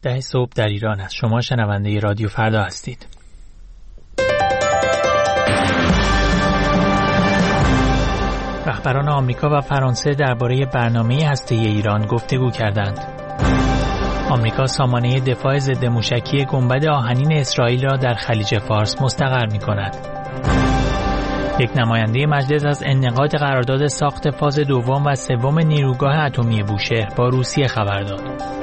10 صبح در ایران است. شما شنونده رادیو فردا هستید. رهبران آمریکا و فرانسه درباره برنامه هسته‌ای ایران گفتگو کردند. آمریکا سامانه دفاع ضد موشکی گنبد آهنین اسرائیل را در خلیج فارس مستقر می‌کند. یک نماینده مجلس از انعقاد قرارداد ساخت فاز دوم و سوم نیروگاه اتمی بوشهر با روسیه خبر داد.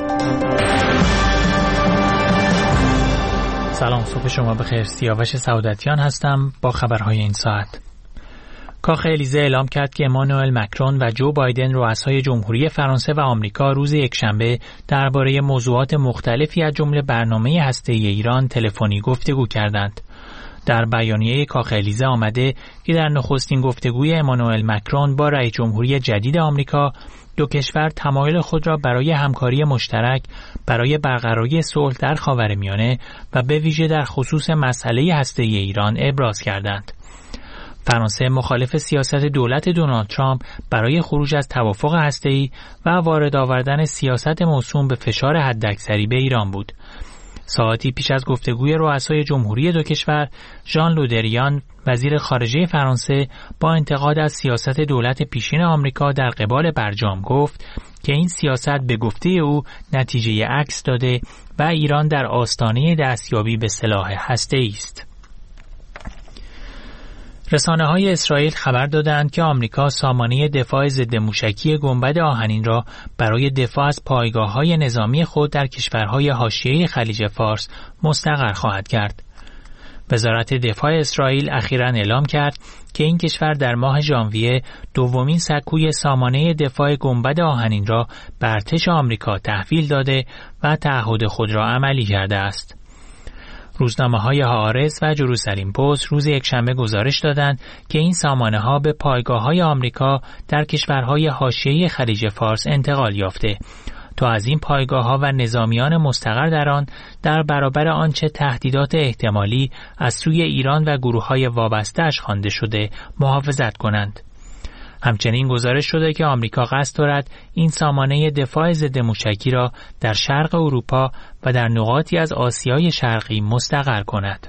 سلام، صبح شما بخیر. سیاوش سعادتیان هستم با خبرهای این ساعت. کاخ الیزه اعلام کرد که امانوئل مکرون و جو بایدن رؤسای جمهوری فرانسه و آمریکا روز یکشنبه درباره موضوعات مختلفی از جمله برنامه هسته‌ای ایران تلفنی گفتگو کردند. در بیانیه کاخ الیزه آمده که در نخستین گفتگوی امانوئل مکرون با رئیس جمهوری جدید آمریکا دو کشور تمایل خود را برای همکاری مشترک برای برقراری صلح در خاورمیانه و به ویژه در خصوص مسئله هسته‌ای ایران ابراز کردند. فرانسه مخالف سیاست دولت دونالد ترامپ برای خروج از توافق هسته‌ای و وارد آوردن سیاست موسوم به فشار حداکثری به ایران بود. ساعتی پیش از گفتگوی رؤسای جمهوری دو کشور، ژان لودریان وزیر خارجه فرانسه با انتقاد از سیاست دولت پیشین آمریکا در قبال برجام گفت که این سیاست به گفته او نتیجه عکس داده و ایران در آستانه دستیابی به سلاح هسته‌ای است. رسانه‌های اسرائیل خبر دادند که آمریکا سامانه دفاع ضد موشکی گنبد آهنین را برای دفاع از پایگاه‌های نظامی خود در کشورهای حاشیه‌ای خلیج فارس مستقر خواهد کرد. وزارت دفاع اسرائیل اخیراً اعلام کرد که این کشور در ماه ژانویه دومین سکوی سامانه دفاع گنبد آهنین را به ارتش آمریکا تحویل داده و تعهد خود را عملی کرده است. روزنامه‌های هآرتز و جروسلم پست روز یکشنبه گزارش دادند که این سامانه‌ها به پایگاه‌های آمریکا در کشورهای حاشیه‌ای خلیج فارس انتقال یافته تا از این پایگاه‌ها و نظامیان مستقر در آن در برابر آنچه تهدیدات احتمالی از سوی ایران و گروه‌های وابسته‌اش خوانده شده محافظت کنند. همچنین گزارش شده که آمریکا قصد دارد این سامانه دفاع ضد موشکی را در شرق اروپا و در نقاطی از آسیای شرقی مستقر کند.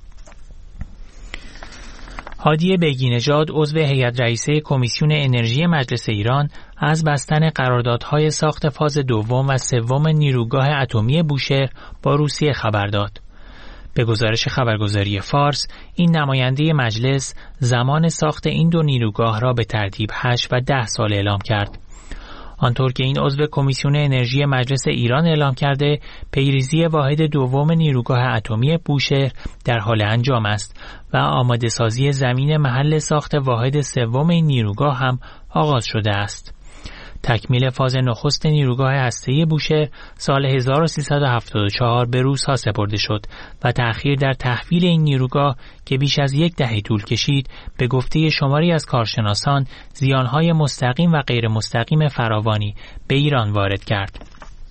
هادی بیگی‌نژاد عضو هیئت رئیسه کمیسیون انرژی مجلس ایران از بستن قراردادهای ساخت فاز دوم و سوم نیروگاه اتمی بوشهر با روسیه خبر داد. به گزارش خبرگزاری فارس، این نماینده مجلس زمان ساخت این دو نیروگاه را به ترتیب 8 و 10 سال اعلام کرد. آنطور که این عضو کمیسیون انرژی مجلس ایران اعلام کرده، پیریزی واحد دوم نیروگاه اتمی بوشهر در حال انجام است و آماده سازی زمین محل ساخت واحد سوم این نیروگاه هم آغاز شده است. تکمیل فاز نخست نیروگاه هسته‌ای بوشهر سال 1374 به روس‌ها سپرده شد و تأخیر در تحویل این نیروگاه که بیش از یک دهه طول کشید به گفته شماری از کارشناسان زیانهای مستقیم و غیر مستقیم فراوانی به ایران وارد کرد.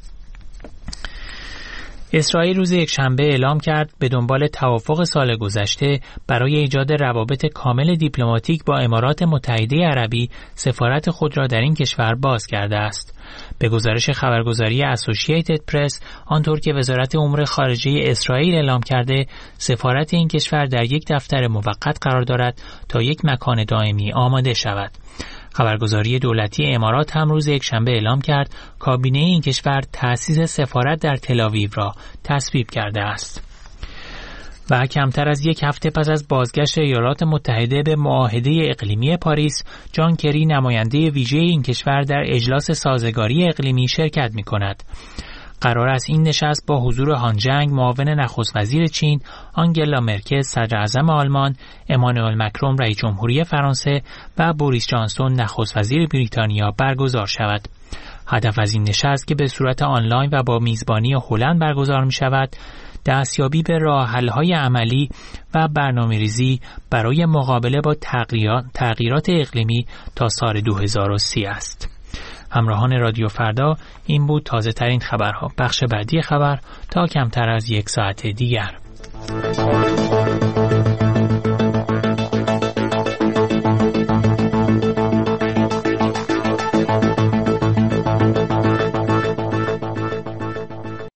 اسرائیل روز یکشنبه اعلام کرد به دنبال توافق سال گذشته برای ایجاد روابط کامل دیپلماتیک با امارات متحده عربی سفارت خود را در این کشور باز کرده است. به گزارش خبرگزاری اسوسییتد پرس، آنطور که وزارت امور خارجه اسرائیل اعلام کرده، سفارت این کشور در یک دفتر موقت قرار دارد تا یک مکان دائمی آماده شود. خبرگزاری دولتی امارات هم روز یکشنبه اعلام کرد کابینه این کشور تأسیس سفارت در تل‌آویو را تصویب کرده است. و کمتر از یک هفته پس از بازگشت ایالات متحده به معاهده اقلیمی پاریس، جان کری نماینده ویژه این کشور در اجلاس سازگاری اقلیمی شرکت می‌کند. قرار است این نشست با حضور هان جنگ معاون نخست وزیر چین، آنگلا مرکل صدر اعظم آلمان، امانوئل مکرون رئیس جمهوری فرانسه و بوریس جانسون نخست وزیر بریتانیا برگزار شود. هدف از این نشست که به صورت آنلاین و با میزبانی هلند برگزار می شود، دستیابی به راه‌حل‌های عملی و برنامه‌ریزی برای مقابله با تغییرات اقلیمی تا سال 2030 است. همراهان رادیو فردا، این بود تازه ترین خبرها. بخش بعدی خبر تا کمتر از یک ساعت دیگر.